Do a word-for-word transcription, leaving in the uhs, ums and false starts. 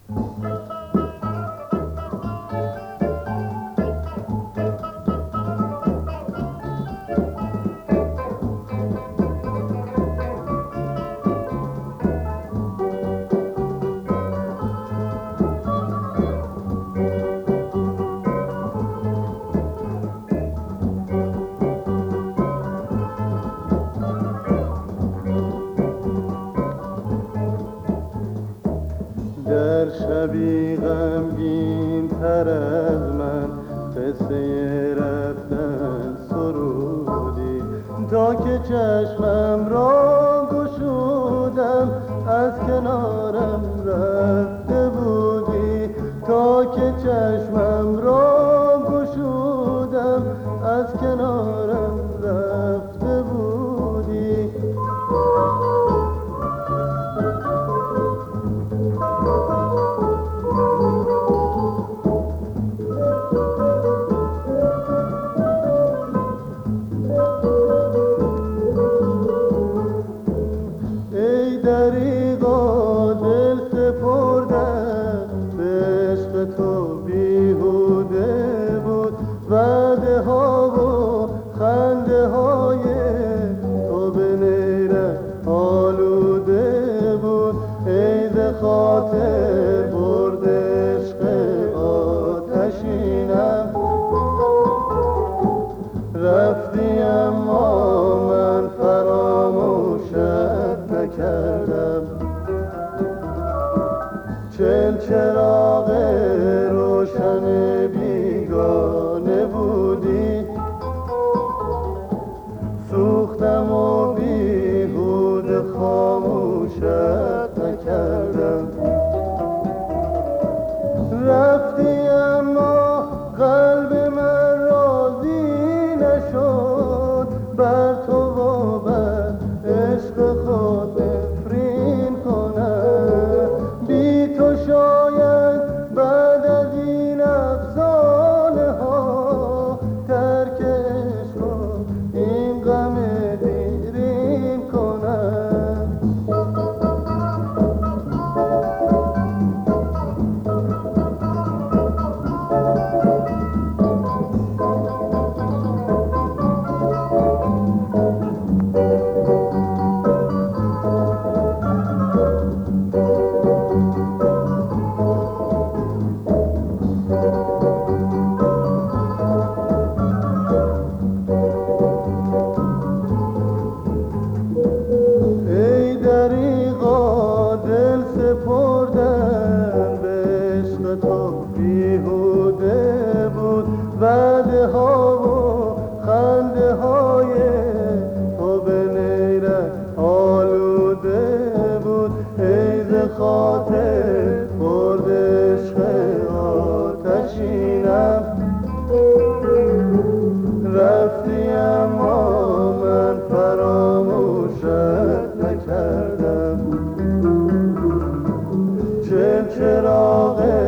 در شبی غمگین تر از من قصه رفتن سرودی، تا که چشمم را گشودم از کنارم رفته بودی، تا که چشمم را گشودم از کنارم رفته بودی. دریغا دل سپردم به عشق تو بیهوده بود، وعده ها و خنده های تو به نیرم آلوده بود. ای ز خاطر برد عشق آتشینم، رفتی اما من فراموشت نکردم. چل چراغ روشن بیگانه بودی، سوختم و بیهوده خاموشت نکردم. رفتی اما قلب من راضی نشد، بر تو و بر عشق خود نفرین کنم. بی تو شاید بعد از این افسانه ها ترک عشق و این غم دیرین کنم. سپردن به عشق تو بیهوده بود، وعده ها و خنده های تو به نیرک آلوده بود. ای ز خاطر برد عشق آتشینم، رفتی اما من فراموشت نکردم. چل چراغ